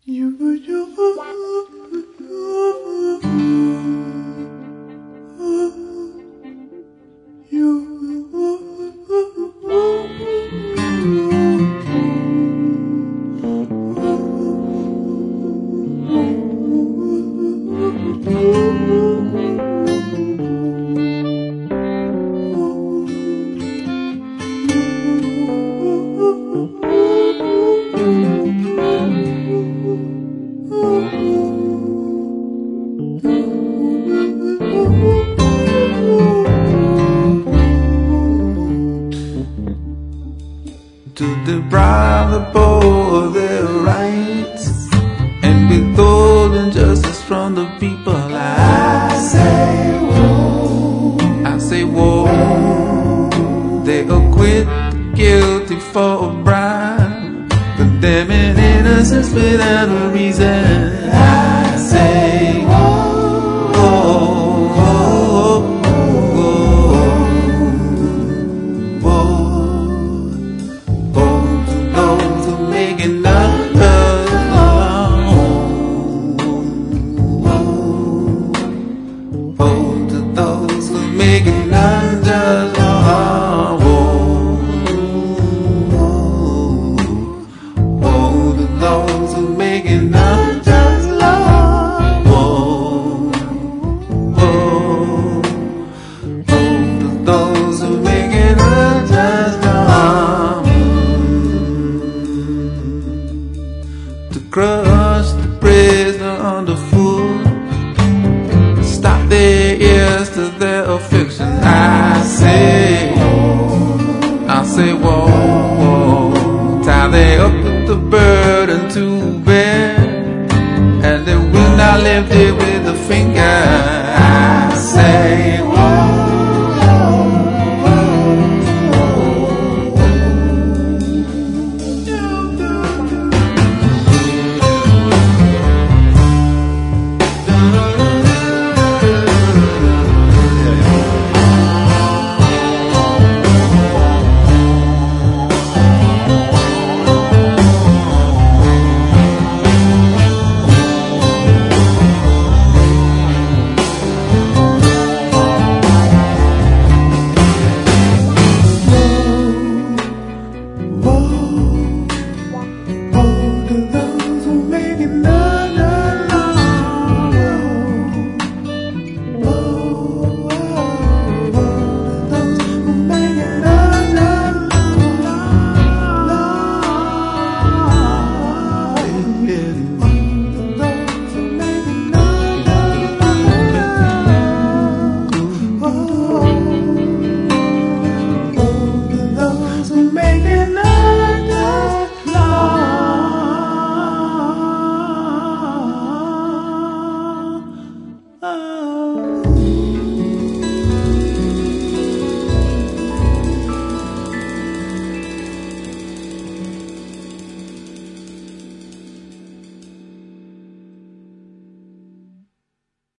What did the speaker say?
To deprive the poor of their rights and withhold injustice from the people. I say whoa, I say whoa. They acquit the guilty for a bribe, condemning innocence without a reason. I say whoa, whoa, whoa, whoa, whoa. Making unjust law. Woe to those who making unjust law. Woe to those who making unjust law. To crush the prisoner underfoot, stop their ears to their affliction. I say, whoa, whoa. Tie they up with the burden to bear, and they will not lift it with a finger.